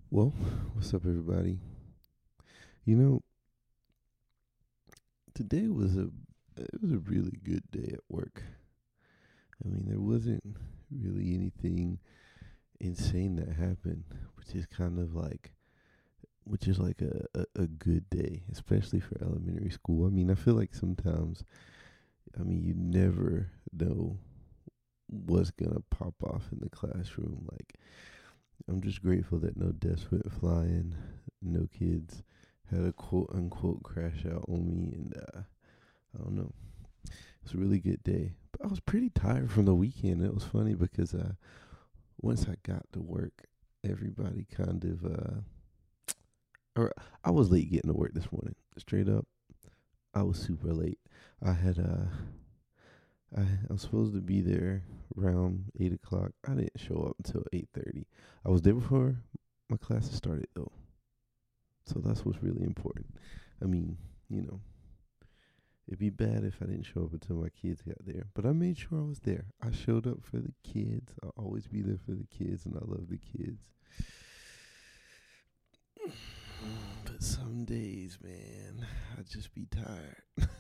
Well, what's up, everybody? You know, today was a really good day at work. I mean, there wasn't really anything insane that happened, which is kind of like, which is like a good day, especially for elementary school. I mean, I feel like sometimes, you never know what's gonna pop off in the classroom. Like, I'm just grateful that no deaths went flying, no kids had a quote unquote crash out on me, and I don't know. It was a really good day. But I was pretty tired from the weekend. It was funny because once I got to work, everybody kind of or I was late getting to work this morning. Straight up, I was super late. I had I was supposed to be there around 8 o'clock. I didn't show up until 8:30. I was there before my classes started though, so that's what's really important. I mean, you know, it'd be bad if I didn't show up until my kids got there. But I made sure I was there. I showed up for the kids. I'll always be there for the kids, and I love the kids. But some days, man, I just be tired.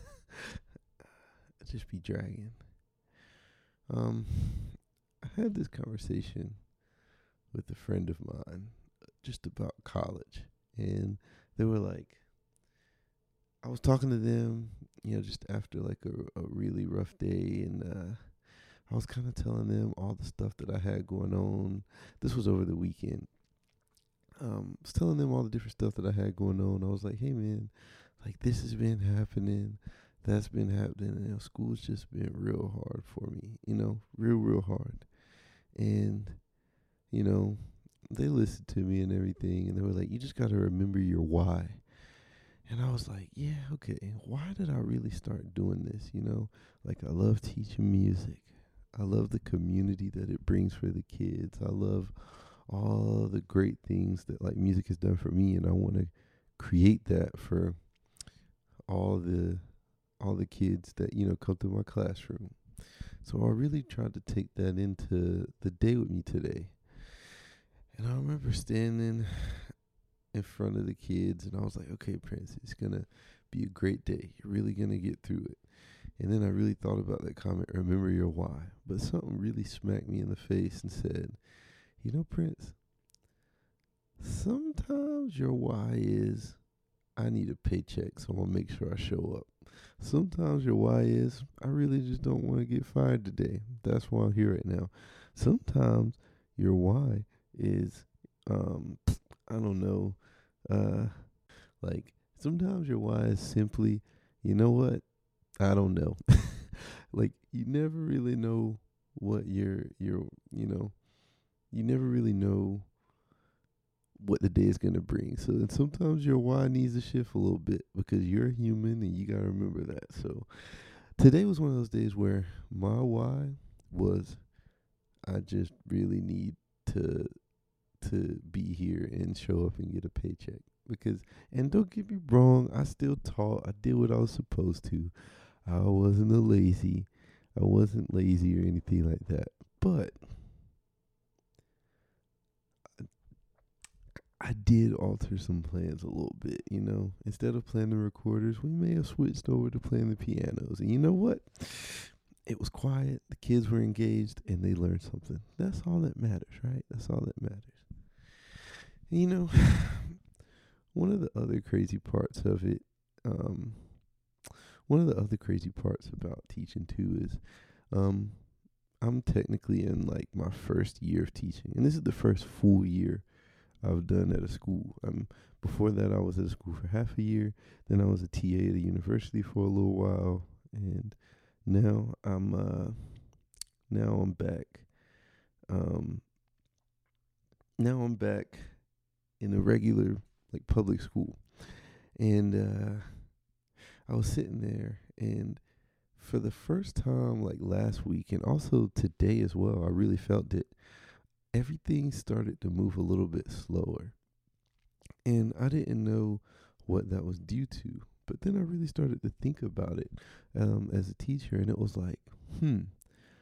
I just be dragging. Um, I had this conversation with a friend of mine just about college, and they were like, I was talking to them, just after like a really rough day, and I was kind of telling them all the stuff that I had going on. This was over the weekend. I was telling them all the different stuff that I had going on. I was like, hey man, like this has been happening, that's been happening, and school's just been real hard for me, real hard. And, you know, they listened to me and everything, and they were like, you just got to remember your why. And I was like, yeah, okay, why did I really start doing this? Like I love teaching music. I love the community that it brings for the kids. I love all the great things that like music has done for me, and I want to create that for all the all the kids that come through my classroom. So I really tried to take that into the day with me today. And I remember standing in front of the kids, and I was like, okay, Prince, it's going to be a great day. You're really going to get through it. And then I really thought about that comment, remember your why. But something really smacked me in the face and said, Prince, sometimes your why is, I need a paycheck, so I'm going to make sure I show up. Sometimes your why is, I really just don't want to get fired today. That's why I'm here right now. Sometimes your why is, I don't know, uh, like sometimes your why is simply, you know what? I don't know. Like you never really know what you never really know what the day is gonna bring. So then sometimes your why needs to shift a little bit because you're human and you gotta remember that. So today was one of those days where my why was, I just really need to be here and show up and get a paycheck. Because, and don't get me wrong, I still taught. I did what I was supposed to. I wasn't a lazy. I wasn't lazy or anything like that. But I did alter some plans a little bit, Instead of playing the recorders, we may have switched over to playing the pianos. And you know what? It was quiet, the kids were engaged, and they learned something. That's all that matters, right? That's all that matters. You know, one of the other crazy parts of it, um, one of the other crazy parts about teaching too is, um, I'm technically in like my first year of teaching, and this is the first full year I've done at a school. Before that, I was at a school for half a year. Then I was a TA at a university for a little while, and now now I'm back. Um, now I'm back in a regular like public school, and I was sitting there, and for the first time, like last week, and also today as well, I really felt that everything started to move a little bit slower. And I didn't know what that was due to. But then I really started to think about it as a teacher, and it was like, hmm,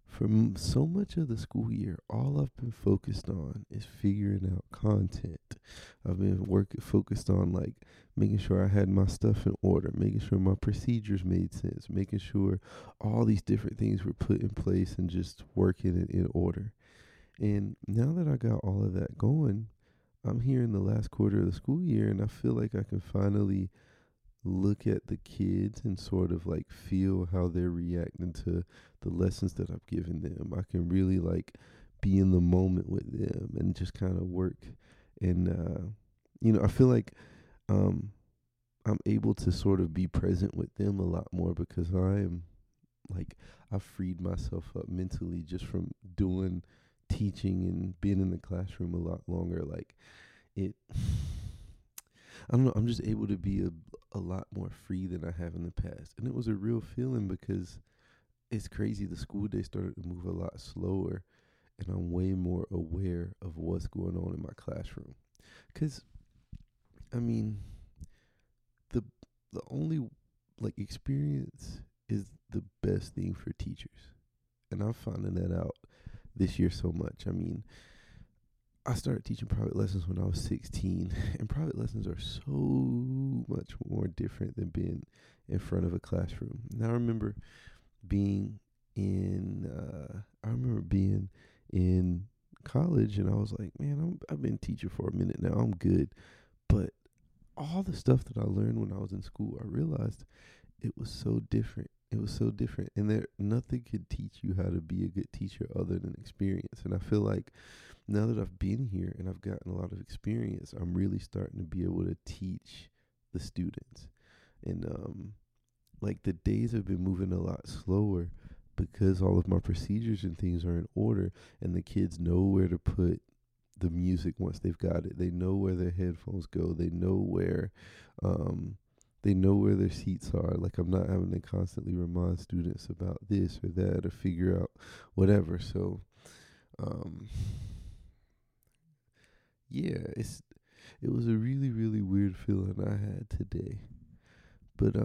For so much of the school year, all I've been focused on is figuring out content. I've been focused on like making sure I had my stuff in order, making sure my procedures made sense, making sure all these different things were put in place and just working it in order. And now that I got all of that going, I'm here in the last quarter of the school year and I feel like I can finally look at the kids and sort of like feel how they're reacting to the lessons that I've given them. I can really like be in the moment with them and just kind of work. And, I feel like um, I'm able to sort of be present with them a lot more because I am like, I've freed myself up mentally just from doing teaching and being in the classroom a lot longer. Like, it. I don't know. I'm just able to be a lot more free than I have in the past, and it was a real feeling because it's crazy. The school day started to move a lot slower, and I'm way more aware of what's going on in my classroom. Cause I mean, the the only like experience is the best thing for teachers, and I'm finding that out this year so much. I mean, I started teaching private lessons when I was 16, and private lessons are so much more different than being in front of a classroom. Now I remember being I remember being in college, and I was like, man, I've been teaching for a minute now. I'm good, but all the stuff that I learned when I was in school, I realized it was so different. It was so different, and there nothing could teach you how to be a good teacher other than experience. And I feel like now that I've been here and I've gotten a lot of experience, I'm really starting to be able to teach the students. And like the days have been moving a lot slower because all of my procedures and things are in order and the kids know where to put the music once they've got it. They know where their headphones go. Um they know where their seats are. Like I'm not having to constantly remind students about this or that or figure out whatever. So um yeah, it was a really, really weird feeling I had today. But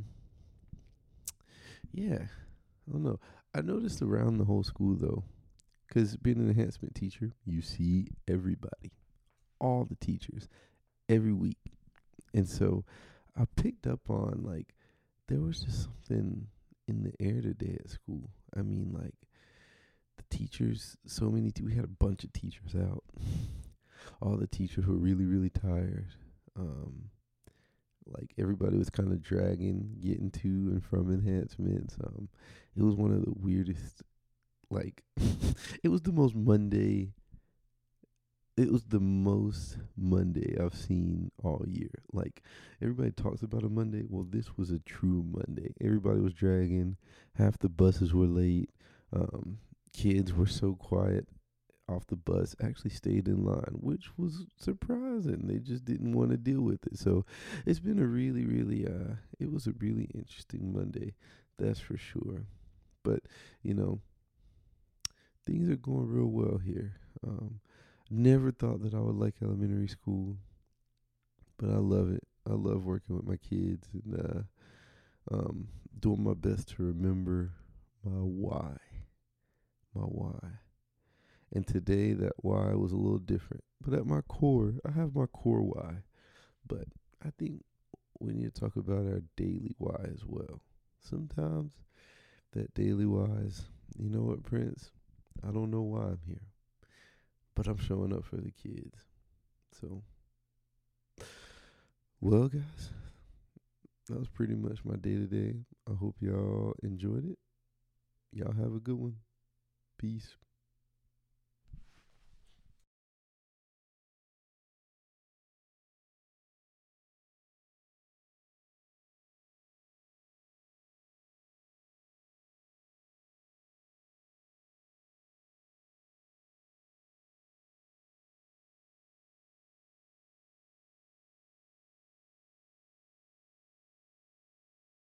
yeah, I don't know. I noticed around the whole school though, because being an enhancement teacher, you see everybody, all the teachers, every week, and so I picked up on like there was just something in the air today at school. I mean, like the teachers, so many. We had a bunch of teachers out. All the teachers were really, really tired. Um, like everybody was kind of dragging, getting to and from enhancements. It was one of the weirdest. Like, it was the most Monday. It was the most Monday I've seen all year. Like, everybody talks about a Monday. Well, this was a true Monday. Everybody was dragging. Half the buses were late. Um, Kids were so quiet off the bus actually stayed in line, which was surprising. They just didn't want to deal with it. So it's been a really, really, it was a really interesting Monday, that's for sure. But, you know, things are going real well here. Never thought that I would like elementary school, but I love it. I love working with my kids and doing my best to remember my why. My why. And today that why was a little different. But at my core, I have my core why. But I think we need to talk about our daily why as well. Sometimes that daily why is, you know what, Prince? I don't know why I'm here, but I'm showing up for the kids. So, well, guys, that was pretty much my day today. I hope y'all enjoyed it. Y'all have a good one. Peace.